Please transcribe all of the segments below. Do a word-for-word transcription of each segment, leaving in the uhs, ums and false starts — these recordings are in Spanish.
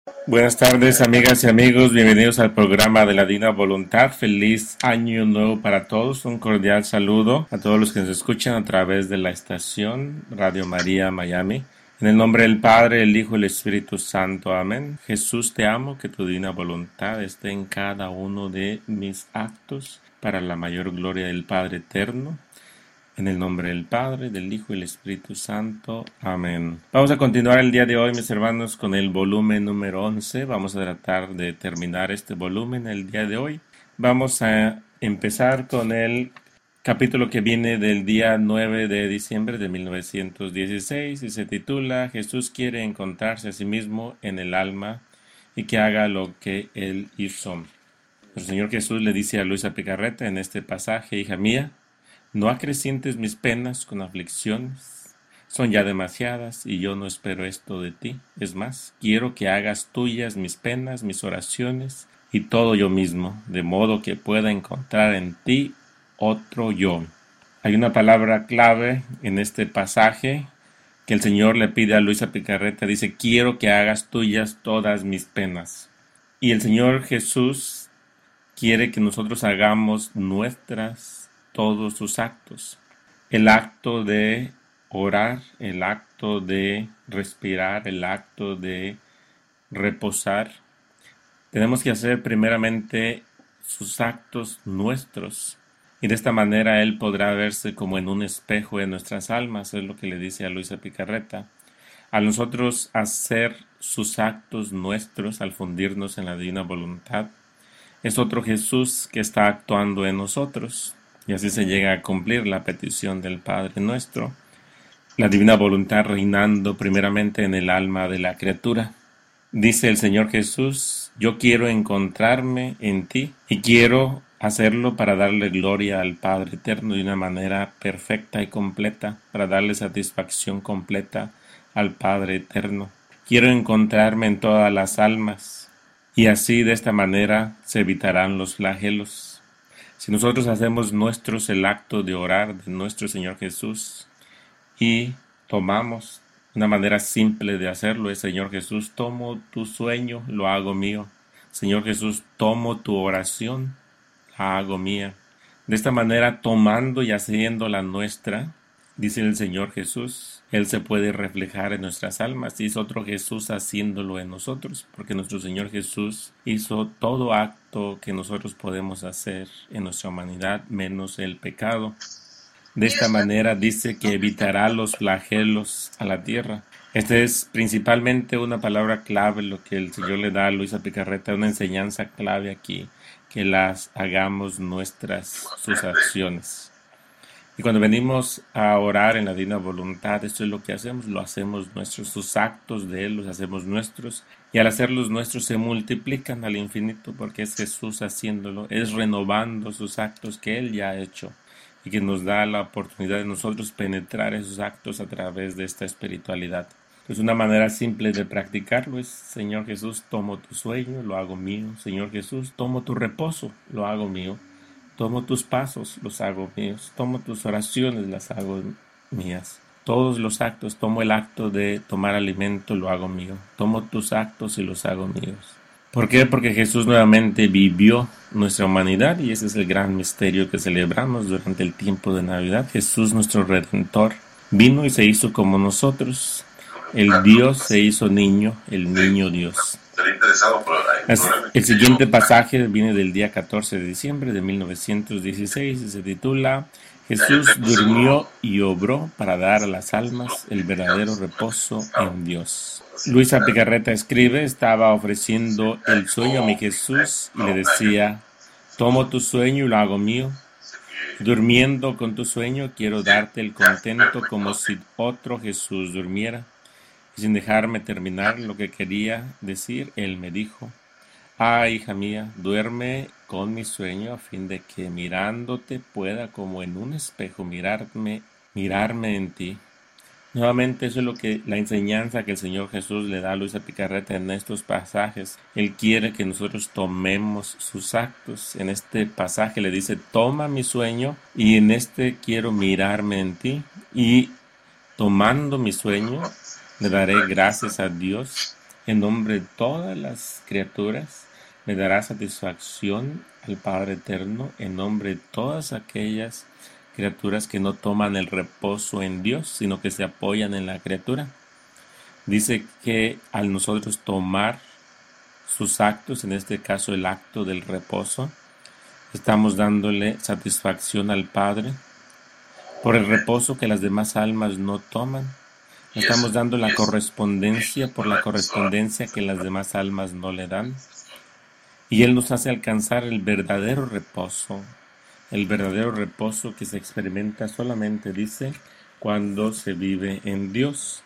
Buenas tardes, amigas y amigos. Bienvenidos al programa de la Divina Voluntad. Feliz año nuevo para todos. Un cordial saludo a todos los que nos escuchan a través de la estación Radio María Miami. En el nombre del Padre, el Hijo y el Espíritu Santo. Amén. Jesús, te amo, que tu divina voluntad esté en cada uno de mis actos para la mayor gloria del Padre eterno. En el nombre del Padre, del Hijo y del Espíritu Santo. Amén. Vamos a continuar el día de hoy, mis hermanos, con el volumen número once. Vamos a tratar de terminar este volumen el día de hoy. Vamos a empezar con el capítulo que viene del día nueve de diciembre de mil novecientos dieciséis y se titula Jesús quiere encontrarse a sí mismo en el alma y que haga lo que Él hizo. El Señor Jesús le dice a Luisa Picarreta en este pasaje: hija mía, no acrecientes mis penas con aflicciones, son ya demasiadas y yo no espero esto de ti. Es más, quiero que hagas tuyas mis penas, mis oraciones y todo yo mismo, de modo que pueda encontrar en ti otro yo. Hay una palabra clave en este pasaje que el Señor le pide a Luisa Picarreta. Dice: quiero que hagas tuyas todas mis penas. Y el Señor Jesús quiere que nosotros hagamos nuestras todos sus actos. El acto de orar, el acto de respirar, el acto de reposar. Tenemos que hacer primeramente sus actos nuestros. Y de esta manera Él podrá verse como en un espejo de nuestras almas. Es lo que le dice a Luisa Picarreta. Al nosotros hacer sus actos nuestros, al fundirnos en la divina voluntad, es otro Jesús que está actuando en nosotros. Y así se llega a cumplir la petición del Padre nuestro, la divina voluntad reinando primeramente en el alma de la criatura. Dice el Señor Jesús: yo quiero encontrarme en ti y quiero hacerlo para darle gloria al Padre eterno de una manera perfecta y completa, para darle satisfacción completa al Padre eterno. Quiero encontrarme en todas las almas y así de esta manera se evitarán los flagelos. Si nosotros hacemos nuestros el acto de orar de nuestro Señor Jesús y tomamos una manera simple de hacerlo, es: Señor Jesús, tomo tu sueño, lo hago mío. Señor Jesús, tomo tu oración, la hago mía. De esta manera, tomando y haciendo la nuestra, dice el Señor Jesús, Él se puede reflejar en nuestras almas y es otro Jesús haciéndolo en nosotros, porque nuestro Señor Jesús hizo todo acto que nosotros podemos hacer en nuestra humanidad, menos el pecado. De esta manera dice que evitará los flagelos a la tierra. Esta es principalmente una palabra clave, lo que el Señor le da a Luisa Picarreta, una enseñanza clave aquí, que las hagamos nuestras, sus acciones. Y cuando venimos a orar en la divina voluntad, esto es lo que hacemos, lo hacemos nuestros, sus actos de Él los hacemos nuestros, y al hacerlos nuestros se multiplican al infinito, porque es Jesús haciéndolo, es renovando sus actos que Él ya ha hecho, y que nos da la oportunidad de nosotros penetrar esos actos a través de esta espiritualidad. Es una manera simple de practicarlo, es: Señor Jesús, tomo tu sueño, lo hago mío. Señor Jesús, tomo tu reposo, lo hago mío. Tomo tus pasos, los hago míos. Tomo tus oraciones, las hago mías. Todos los actos, tomo el acto de tomar alimento, lo hago mío. Tomo tus actos y los hago míos. ¿Por qué? Porque Jesús nuevamente vivió nuestra humanidad y ese es el gran misterio que celebramos durante el tiempo de Navidad. Jesús, nuestro Redentor, vino y se hizo como nosotros. El Dios se hizo niño, el niño Dios. El siguiente pasaje viene del día catorce de diciembre de mil novecientos dieciséis y se titula Jesús durmió y obró para dar a las almas el verdadero reposo en Dios. Luisa Picarreta escribe: estaba ofreciendo el sueño a mi Jesús y le decía: tomo tu sueño y lo hago mío. Durmiendo con tu sueño quiero darte el contento como si otro Jesús durmiera. Y sin dejarme terminar lo que quería decir, él me dijo: ah, hija mía, duerme con mi sueño a fin de que mirándote pueda como en un espejo mirarme, mirarme en ti. Nuevamente eso es lo que la enseñanza que el Señor Jesús le da a Luisa Picarreta en estos pasajes. Él quiere que nosotros tomemos sus actos. En este pasaje le dice: toma mi sueño y en este quiero mirarme en ti. Y tomando mi sueño le daré gracias a Dios en nombre de todas las criaturas, le dará satisfacción al Padre Eterno en nombre de todas aquellas criaturas que no toman el reposo en Dios, sino que se apoyan en la criatura. Dice que al nosotros tomar sus actos, en este caso el acto del reposo, estamos dándole satisfacción al Padre por el reposo que las demás almas no toman. Estamos dando la correspondencia por la correspondencia que las demás almas no le dan. Y Él nos hace alcanzar el verdadero reposo, el verdadero reposo que se experimenta solamente, dice, cuando se vive en Dios.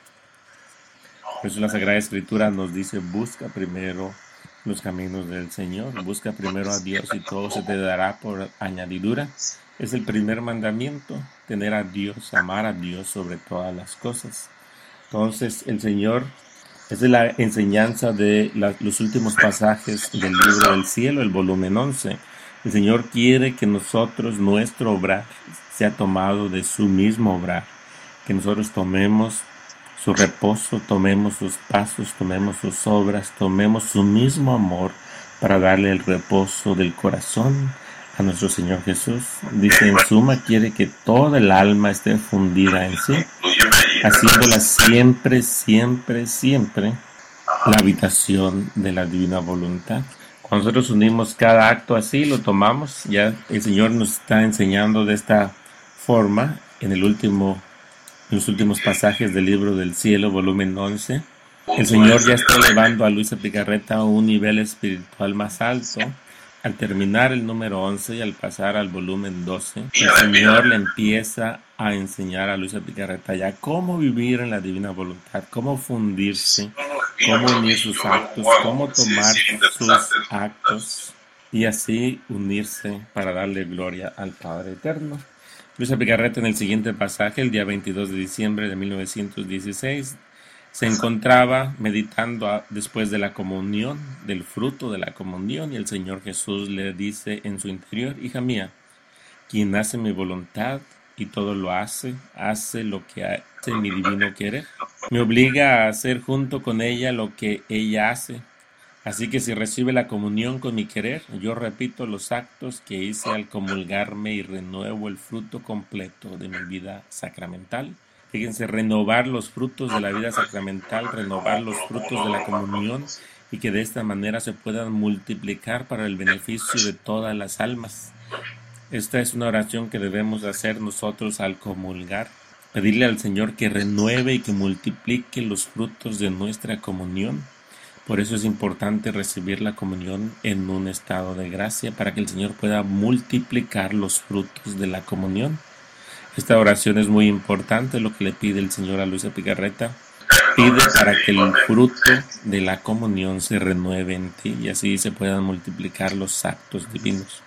Por eso la Sagrada Escritura nos dice, busca primero los caminos del Señor, busca primero a Dios y todo se te dará por añadidura. Es el primer mandamiento, tener a Dios, amar a Dios sobre todas las cosas. Entonces el Señor, esa es la enseñanza de la, los últimos pasajes del libro del cielo, el volumen once. El Señor quiere que nosotros, nuestro obrar, sea tomado de su mismo obrar, que nosotros tomemos su reposo, tomemos sus pasos, tomemos sus obras, tomemos su mismo amor para darle el reposo del corazón a nuestro Señor Jesús. Dice, en suma, quiere que toda el alma esté fundida en sí, haciéndola siempre, siempre, siempre la habitación de la divina voluntad. Cuando nosotros unimos cada acto así, lo tomamos, ya el Señor nos está enseñando de esta forma en el último En los últimos pasajes del libro del cielo, volumen once, el Señor ya está elevando a Luisa Picarreta a un nivel espiritual más alto. Al terminar el número once y al pasar al volumen doce, el Señor le empieza a enseñar a Luisa Picarreta ya cómo vivir en la divina voluntad, cómo fundirse, cómo unir sus actos, cómo tomar sus actos y así unirse para darle gloria al Padre Eterno. Luisa Picarreta, en el siguiente pasaje, el día veintidós de diciembre de mil novecientos dieciséis, se encontraba meditando a, después de la comunión, del fruto de la comunión, y el Señor Jesús le dice en su interior, hija mía, quien hace mi voluntad y todo lo hace, hace lo que hace mi divino querer. Me obliga a hacer junto con ella lo que ella hace. Así que si recibe la comunión con mi querer, yo repito los actos que hice al comulgarme y renuevo el fruto completo de mi vida sacramental. Fíjense, renovar los frutos de la vida sacramental, renovar los frutos de la comunión y que de esta manera se puedan multiplicar para el beneficio de todas las almas. Esta es una oración que debemos hacer nosotros al comulgar. Pedirle al Señor que renueve y que multiplique los frutos de nuestra comunión. Por eso es importante recibir la comunión en un estado de gracia para que el Señor pueda multiplicar los frutos de la comunión. Esta oración es muy importante, lo que le pide el Señor a Luisa Picarreta. Pide para que el fruto de la comunión se renueve en ti y así se puedan multiplicar los actos divinos.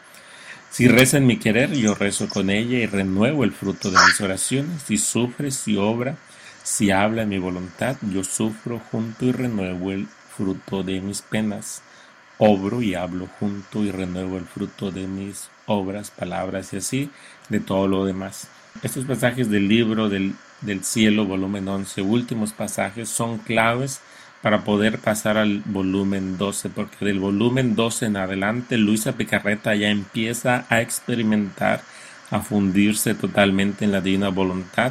Si reza en mi querer, yo rezo con ella y renuevo el fruto de mis oraciones. Si sufre, si obra, si habla en mi voluntad, yo sufro junto y renuevo el fruto de mis penas, obro y hablo junto y renuevo el fruto de mis obras, palabras y así de todo lo demás. Estos pasajes del libro del, del cielo, volumen once, últimos pasajes, son claves para poder pasar al volumen doce, porque del volumen doce en adelante Luisa Picarreta ya empieza a experimentar, a fundirse totalmente en la divina voluntad.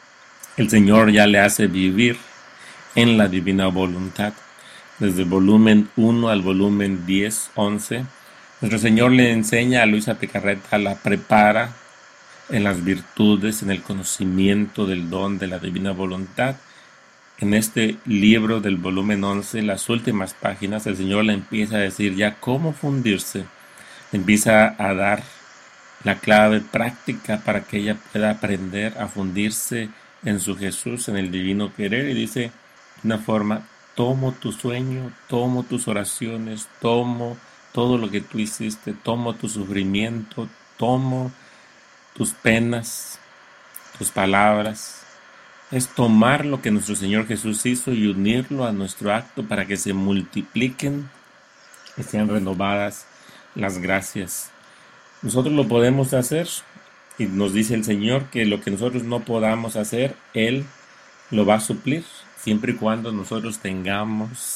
El Señor ya le hace vivir en la divina voluntad. Desde el volumen uno al volumen diez, once, nuestro Señor le enseña a Luisa Picarreta, la prepara en las virtudes, en el conocimiento del don de la divina voluntad. En este libro del volumen once, las últimas páginas, el Señor le empieza a decir ya cómo fundirse, le empieza a dar la clave práctica para que ella pueda aprender a fundirse en su Jesús, en el divino querer, y dice de una forma: tomo tu sueño, tomo tus oraciones, tomo todo lo que tú hiciste, tomo tu sufrimiento, tomo tus penas, tus palabras. Es tomar lo que nuestro Señor Jesús hizo y unirlo a nuestro acto para que se multipliquen y sean renovadas las gracias. Nosotros lo podemos hacer y nos dice el Señor que lo que nosotros no podamos hacer, Él lo va a suplir, siempre y cuando nosotros tengamos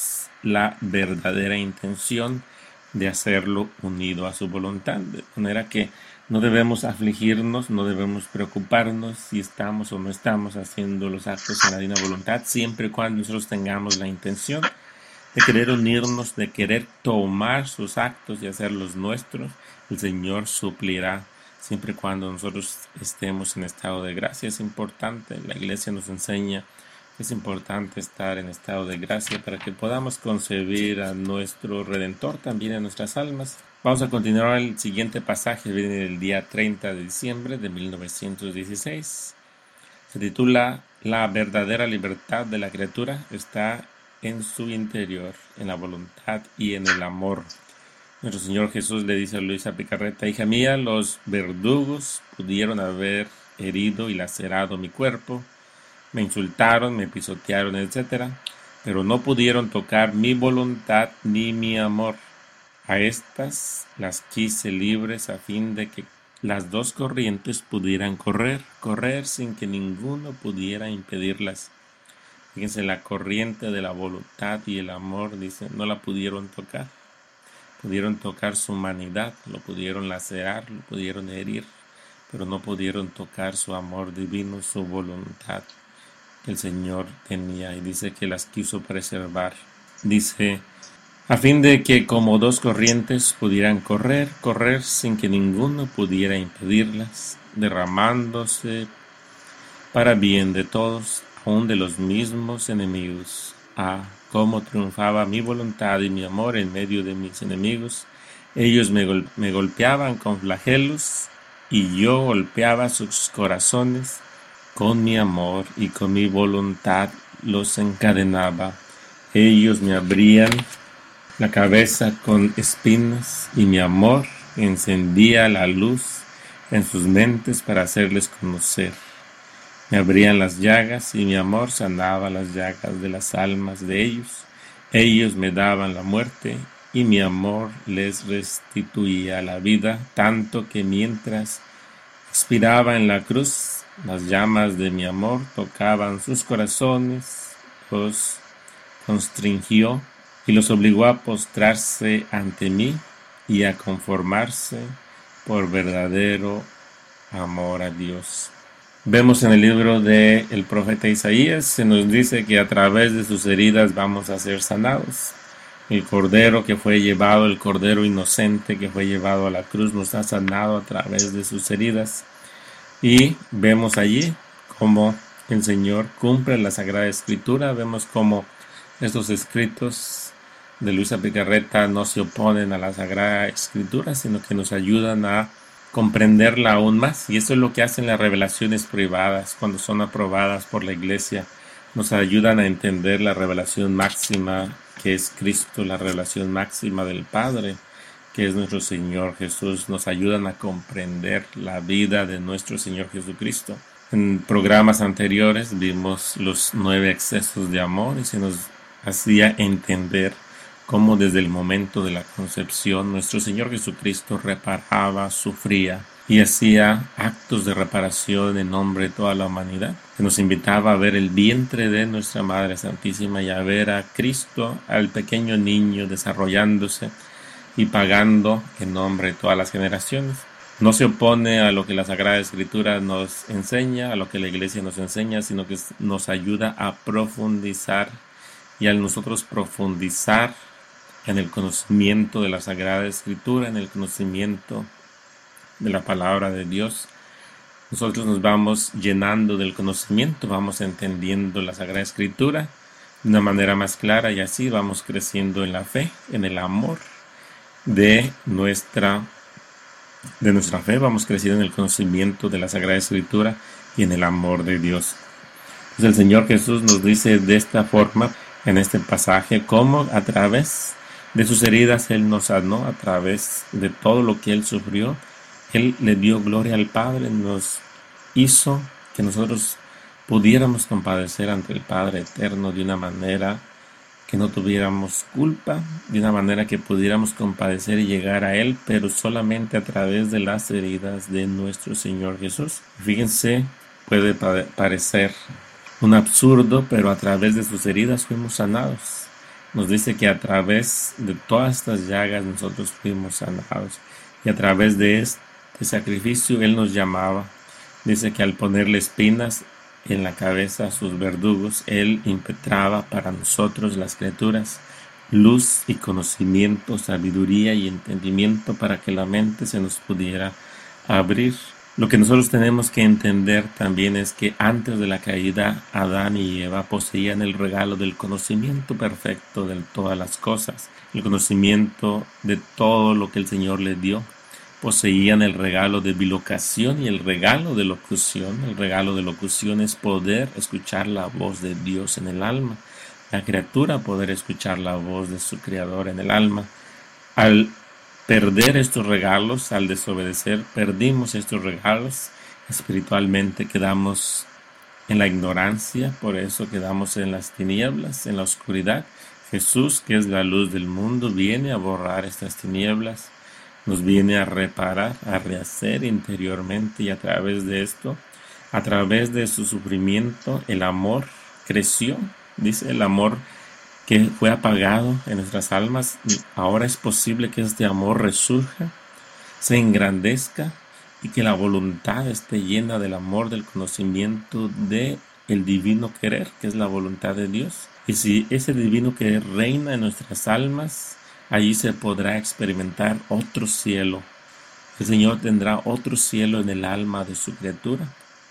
la verdadera intención de hacerlo unido a su voluntad. De manera que no debemos afligirnos, no debemos preocuparnos si estamos o no estamos haciendo los actos en la divina voluntad, siempre y cuando nosotros tengamos la intención de querer unirnos, de querer tomar sus actos y hacerlos nuestros. El Señor suplirá siempre y cuando nosotros estemos en estado de gracia. Es importante, la Iglesia nos enseña que es importante estar en estado de gracia para que podamos concebir a nuestro Redentor también en nuestras almas. Vamos a continuar el siguiente pasaje, viene del día treinta de diciembre de mil novecientos dieciséis. Se titula La verdadera libertad de la criatura está en su interior, en la voluntad y en el amor. Nuestro Señor Jesús le dice a Luisa Picarreta: hija mía, los verdugos pudieron haber herido y lacerado mi cuerpo, me insultaron, me pisotearon, etcétera, pero no pudieron tocar mi voluntad ni mi amor. A estas las quise libres a fin de que las dos corrientes pudieran correr, correr sin que ninguno pudiera impedirlas. Fíjense, la corriente de la voluntad y el amor, dice, no la pudieron tocar. Pudieron tocar su humanidad, lo pudieron lacerar, lo pudieron herir, pero no pudieron tocar su amor divino, su voluntad que el Señor tenía, y dice que las quiso preservar. Dice, a fin de que como dos corrientes pudieran correr, correr sin que ninguno pudiera impedirlas, derramándose para bien de todos, aún de los mismos enemigos. Ah, cómo triunfaba mi voluntad y mi amor en medio de mis enemigos. Ellos me, gol- me golpeaban con flagelos y yo golpeaba sus corazones con mi amor, y con mi voluntad los encadenaba. Ellos me abrían la cabeza con espinas y mi amor encendía la luz en sus mentes para hacerles conocer. Me abrían las llagas y mi amor sanaba las llagas de las almas de ellos. Ellos me daban la muerte y mi amor les restituía la vida, tanto que mientras expiraba en la cruz, las llamas de mi amor tocaban sus corazones, los constringió y los obligó a postrarse ante mí y a conformarse por verdadero amor a Dios. Vemos en el libro del profeta Isaías, se nos dice que a través de sus heridas vamos a ser sanados. El cordero que fue llevado, el cordero inocente que fue llevado a la cruz, nos ha sanado a través de sus heridas. Y vemos allí cómo el Señor cumple la Sagrada Escritura. Vemos cómo estos escritos de Luisa Picarreta no se oponen a la Sagrada Escritura, sino que nos ayudan a comprenderla aún más. Y eso es lo que hacen las revelaciones privadas cuando son aprobadas por la Iglesia. Nos ayudan a entender la revelación máxima que es Cristo, la revelación máxima del Padre, que es nuestro Señor Jesús. Nos ayudan a comprender la vida de nuestro Señor Jesucristo. En programas anteriores vimos los nueve excesos de amor y se nos hacía entender cómo desde el momento de la concepción nuestro Señor Jesucristo reparaba, sufría y hacía actos de reparación en nombre de toda la humanidad. Se nos invitaba a ver el vientre de nuestra Madre Santísima y a ver a Cristo, al pequeño niño desarrollándose y pagando en nombre de todas las generaciones. No se opone a lo que la Sagrada Escritura nos enseña, a lo que la Iglesia nos enseña, sino que nos ayuda a profundizar, y al nosotros profundizar en el conocimiento de la Sagrada Escritura, en el conocimiento de la Palabra de Dios, nosotros nos vamos llenando del conocimiento, vamos entendiendo la Sagrada Escritura de una manera más clara, y así vamos creciendo en la fe, en el amor de nuestra, de nuestra fe, vamos creciendo en el conocimiento de la Sagrada Escritura y en el amor de Dios. Pues el Señor Jesús nos dice de esta forma en este pasaje cómo a través de sus heridas Él nos sanó, a través de todo lo que Él sufrió, Él le dio gloria al Padre, nos hizo que nosotros pudiéramos compadecer ante el Padre Eterno de una manera que no tuviéramos culpa, de una manera que pudiéramos compadecer y llegar a Él, pero solamente a través de las heridas de nuestro Señor Jesús. Fíjense, puede parecer un absurdo, pero a través de sus heridas fuimos sanados. nos dice que a través de todas estas llagas nosotros fuimos sanados. Y a través de este sacrificio Él nos llamaba. Dice que al ponerle espinas en la cabeza a sus verdugos, Él impetraba para nosotros las criaturas luz y conocimiento, sabiduría y entendimiento para que la mente se nos pudiera abrir. Lo que nosotros tenemos que entender también es que antes de la caída, Adán y Eva poseían el regalo del conocimiento perfecto de todas las cosas, el conocimiento de todo lo que el Señor les dio. Poseían el regalo de bilocación y el regalo de locución. El regalo de locución es poder escuchar la voz de Dios en el alma. La criatura poder escuchar la voz de su Creador en el alma. Al perder estos regalos, al desobedecer, perdimos estos regalos. Espiritualmente quedamos en la ignorancia, por eso quedamos en las tinieblas, en la oscuridad. Jesús, que es la luz del mundo, viene a borrar estas tinieblas. Nos viene a reparar, a rehacer interiormente, y a través de esto, a través de su sufrimiento, el amor creció. Dice el amor que fue apagado en nuestras almas. Ahora es posible que este amor resurja, se engrandezca y que la voluntad esté llena del amor, del conocimiento de el divino querer, que es la voluntad de Dios. Y si ese divino querer reina en nuestras almas, allí se podrá experimentar otro cielo. El Señor tendrá otro cielo en el alma de su criatura.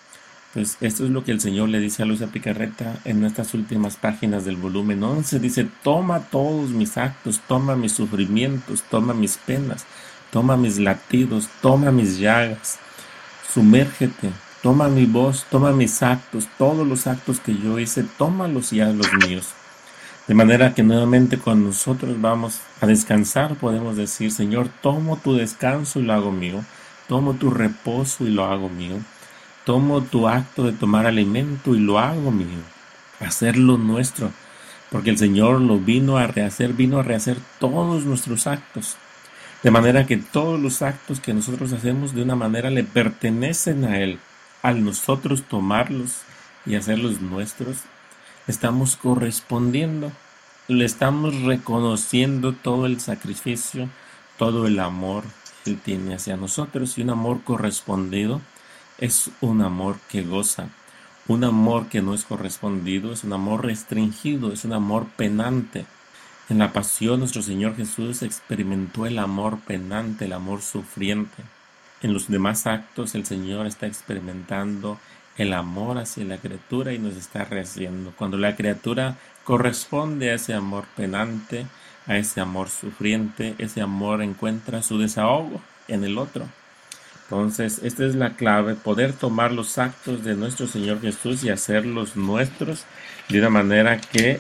Pues esto es lo que el Señor le dice a Luisa Picarreta en estas últimas páginas del volumen once. Dice: toma todos mis actos, toma mis sufrimientos, toma mis penas, toma mis latidos, toma mis llagas, sumérgete, toma mi voz, toma mis actos, todos los actos que yo hice, tómalos y hazlos míos. De manera que nuevamente cuando nosotros vamos a descansar podemos decir: Señor, tomo tu descanso y lo hago mío, tomo tu reposo y lo hago mío, tomo tu acto de tomar alimento y lo hago mío, hacerlo nuestro, porque el Señor lo vino a rehacer, vino a rehacer todos nuestros actos, de manera que todos los actos que nosotros hacemos de una manera le pertenecen a Él. Al nosotros tomarlos y hacerlos nuestros, estamos correspondiendo, le estamos reconociendo todo el sacrificio, todo el amor que Él tiene hacia nosotros. Y un amor correspondido es un amor que goza. Un amor que no es correspondido es un amor restringido, es un amor penante. En la pasión nuestro Señor Jesús experimentó el amor penante, el amor sufriente. En los demás actos el Señor está experimentando el amor hacia la criatura y nos está rehaciendo. Cuando la criatura corresponde a ese amor penante, a ese amor sufriente, ese amor encuentra su desahogo en el otro. Entonces, esta es la clave: poder tomar los actos de nuestro Señor Jesús y hacerlos nuestros de una manera que el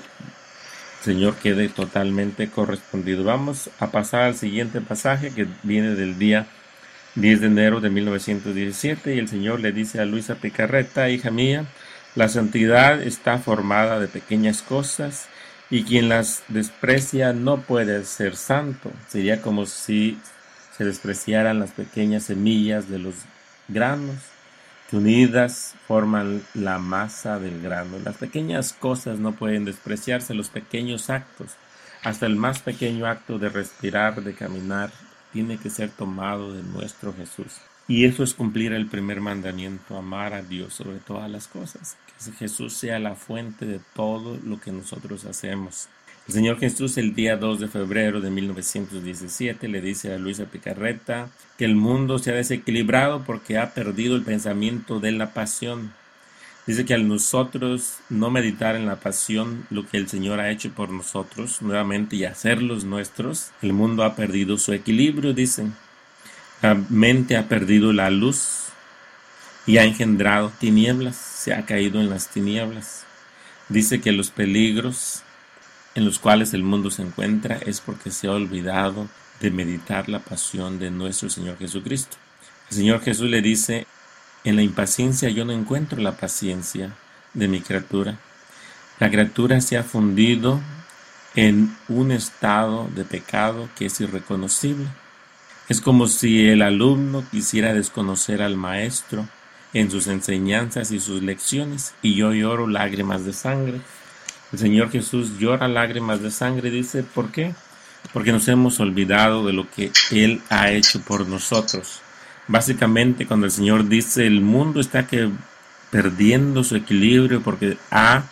Señor quede totalmente correspondido. Vamos a pasar al siguiente pasaje, que viene del día diez de enero de mil novecientos diecisiete, y el Señor le dice a Luisa Picarreta: hija mía, la santidad está formada de pequeñas cosas, y quien las desprecia no puede ser santo. Sería como si se despreciaran las pequeñas semillas de los granos, que unidas forman la masa del grano. Las pequeñas cosas no pueden despreciarse, los pequeños actos, hasta el más pequeño acto de respirar, de caminar, tiene que ser tomado de nuestro Jesús. Y eso es cumplir el primer mandamiento: amar a Dios sobre todas las cosas. Que Jesús sea la fuente de todo lo que nosotros hacemos. El Señor Jesús, el día dos de febrero de mil novecientos diecisiete, le dice a Luisa Picarreta que el mundo se ha desequilibrado porque ha perdido el pensamiento de la pasión. Dice que al nosotros no meditar en la pasión, lo que el Señor ha hecho por nosotros nuevamente, y hacerlos nuestros, el mundo ha perdido su equilibrio, dicen. La mente ha perdido la luz y ha engendrado tinieblas, se ha caído en las tinieblas. Dice que los peligros en los cuales el mundo se encuentra es porque se ha olvidado de meditar la pasión de nuestro Señor Jesucristo. El Señor Jesús le dice: en la impaciencia yo no encuentro la paciencia de mi criatura. La criatura se ha fundido en un estado de pecado que es irreconocible. Es como si el alumno quisiera desconocer al maestro en sus enseñanzas y sus lecciones, y yo lloro lágrimas de sangre. El Señor Jesús llora lágrimas de sangre, dice, ¿por qué? Porque nos hemos olvidado de lo que Él ha hecho por nosotros. Básicamente, cuando el Señor dice, el mundo está que perdiendo su equilibrio porque ha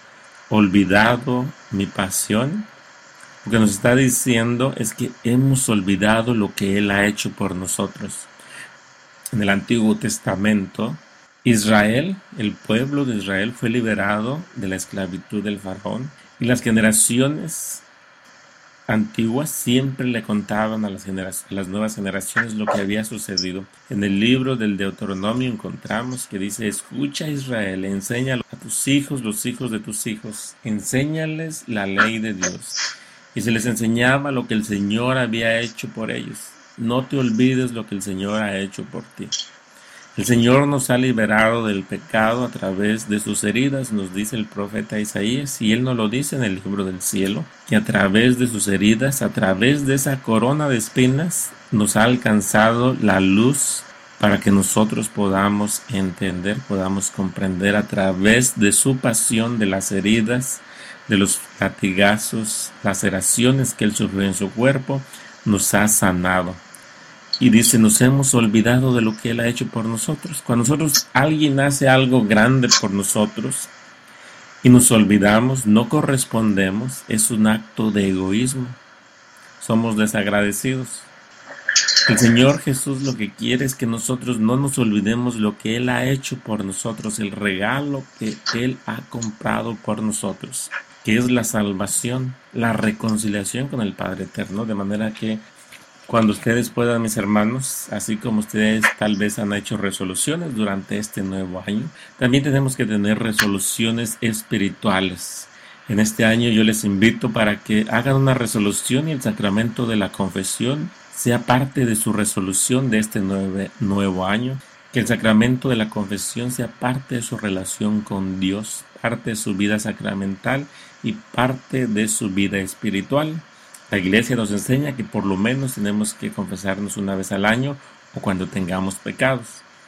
olvidado mi pasión, lo que nos está diciendo es que hemos olvidado lo que Él ha hecho por nosotros. En el Antiguo Testamento, Israel, el pueblo de Israel, fue liberado de la esclavitud del faraón, y las generaciones antiguas siempre le contaban a las, genera- a las nuevas generaciones lo que había sucedido. En el libro del Deuteronomio encontramos que dice, escucha Israel, enséñalo a tus hijos, los hijos de tus hijos, enséñales la ley de Dios. Y se les enseñaba lo que el Señor había hecho por ellos. No te olvides lo que el Señor ha hecho por ti. El Señor nos ha liberado del pecado a través de sus heridas, nos dice el profeta Isaías, y Él nos lo dice en el libro del cielo, que a través de sus heridas, a través de esa corona de espinas, nos ha alcanzado la luz para que nosotros podamos entender, podamos comprender a través de su pasión, de las heridas, de los latigazos, laceraciones que Él sufrió en su cuerpo, nos ha sanado. Y dice, nos hemos olvidado de lo que Él ha hecho por nosotros. Cuando nosotros, alguien hace algo grande por nosotros y nos olvidamos, no correspondemos, es un acto de egoísmo. Somos desagradecidos. El Señor Jesús lo que quiere es que nosotros no nos olvidemos lo que Él ha hecho por nosotros, el regalo que Él ha comprado por nosotros, que es la salvación, la reconciliación con el Padre Eterno, de manera que cuando ustedes puedan, mis hermanos, así como ustedes tal vez han hecho resoluciones durante este nuevo año, también tenemos que tener resoluciones espirituales. En este año yo les invito para que hagan una resolución y el sacramento de la confesión sea parte de su resolución de este nueve, nuevo año, que el sacramento de la confesión sea parte de su relación con Dios, parte de su vida sacramental y parte de su vida espiritual. La Iglesia nos enseña que por lo menos tenemos que confesarnos una vez al año o cuando tengamos pecados.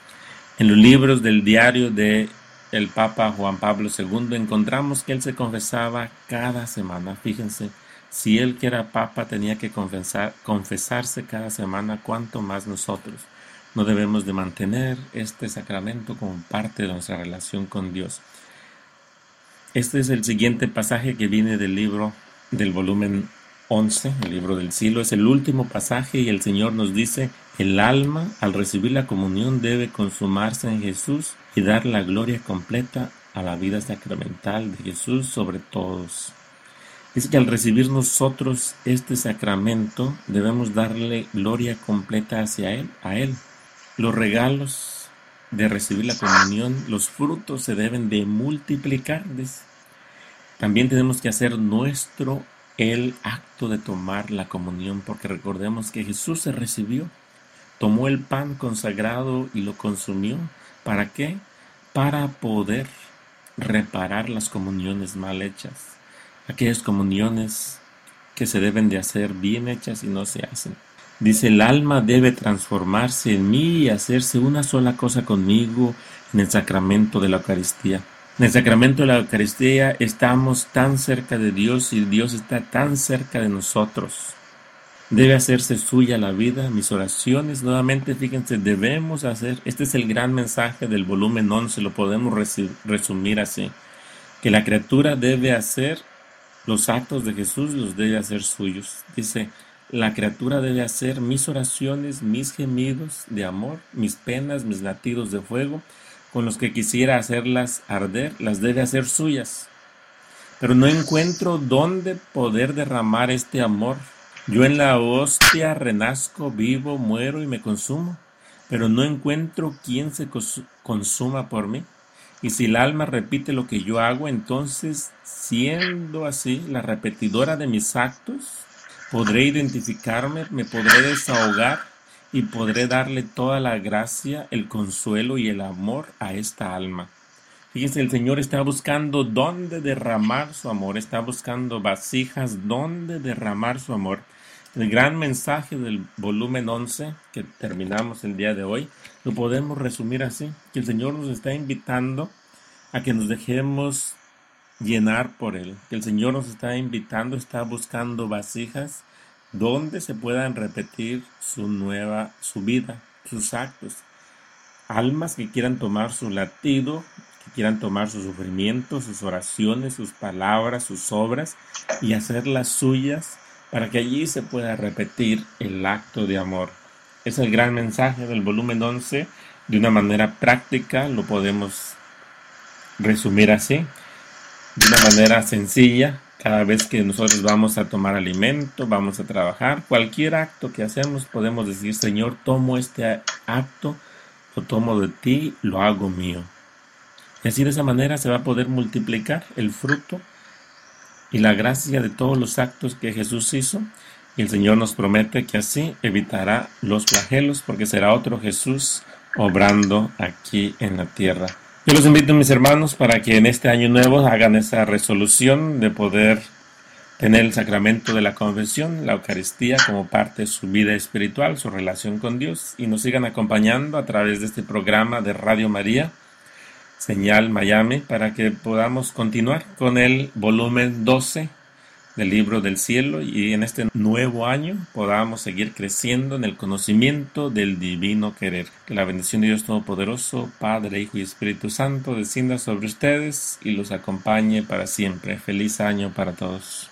En los libros del diario de el Papa Juan Pablo segundo encontramos que él se confesaba cada semana. Fíjense, si él que era Papa tenía que confesar, confesarse cada semana, ¿cuánto más nosotros? No debemos de mantener este sacramento como parte de nuestra relación con Dios. Este es el siguiente pasaje que viene del libro del volumen once, el libro del Silo, es el último pasaje y el Señor nos dice, el alma al recibir la comunión debe consumarse en Jesús y dar la gloria completa a la vida sacramental de Jesús sobre todos. Dice que al recibir nosotros este sacramento debemos darle gloria completa hacia Él, a Él. Los regalos de recibir la comunión, los frutos se deben de multiplicar. Dice. También tenemos que hacer nuestro el acto de tomar la comunión, porque recordemos que Jesús se recibió, tomó el pan consagrado y lo consumió. ¿Para qué? Para poder reparar las comuniones mal hechas, aquellas comuniones que se deben de hacer bien hechas y no se hacen. Dice, el alma debe transformarse en mí y hacerse una sola cosa conmigo en el sacramento de la Eucaristía. En el sacramento de la Eucaristía estamos tan cerca de Dios y Dios está tan cerca de nosotros. Debe hacerse suya la vida, mis oraciones. Nuevamente, fíjense, debemos hacer, este es el gran mensaje del volumen once, lo podemos resumir así, que la criatura debe hacer los actos de Jesús, los debe hacer suyos. Dice, la criatura debe hacer mis oraciones, mis gemidos de amor, mis penas, mis latidos de fuego, con los que quisiera hacerlas arder, las debe hacer suyas. Pero no encuentro dónde poder derramar este amor. Yo en la hostia renazco, vivo, muero y me consumo, pero no encuentro quien se consuma por mí. Y si el alma repite lo que yo hago, entonces, siendo así la repetidora de mis actos, podré identificarme, me podré desahogar, y podré darle toda la gracia, el consuelo y el amor a esta alma. Fíjense, el Señor está buscando dónde derramar su amor, está buscando vasijas dónde derramar su amor. El gran mensaje del volumen once, que terminamos el día de hoy, lo podemos resumir así, que el Señor nos está invitando a que nos dejemos llenar por Él. Que el Señor nos está invitando, está buscando vasijas donde se puedan repetir su nueva, su vida, sus actos. Almas que quieran tomar su latido, que quieran tomar su sufrimiento, sus oraciones, sus palabras, sus obras y hacerlas suyas para que allí se pueda repetir el acto de amor. Es el gran mensaje del volumen once. De una manera práctica lo podemos resumir así, de una manera sencilla. Cada vez que nosotros vamos a tomar alimento, vamos a trabajar, cualquier acto que hacemos podemos decir: Señor, tomo este acto, lo tomo de ti, lo hago mío. Y así de esa manera se va a poder multiplicar el fruto y la gracia de todos los actos que Jesús hizo. Y el Señor nos promete que así evitará los flagelos, porque será otro Jesús obrando aquí en la tierra. Yo los invito, mis hermanos, para que en este año nuevo hagan esa resolución de poder tener el sacramento de la confesión, la Eucaristía, como parte de su vida espiritual, su relación con Dios, y nos sigan acompañando a través de este programa de Radio María, Señal Miami, para que podamos continuar con el volumen doce del Libro del Cielo y en este nuevo año podamos seguir creciendo en el conocimiento del divino querer. Que la bendición de Dios Todopoderoso, Padre, Hijo y Espíritu Santo, descienda sobre ustedes y los acompañe para siempre. Feliz año para todos.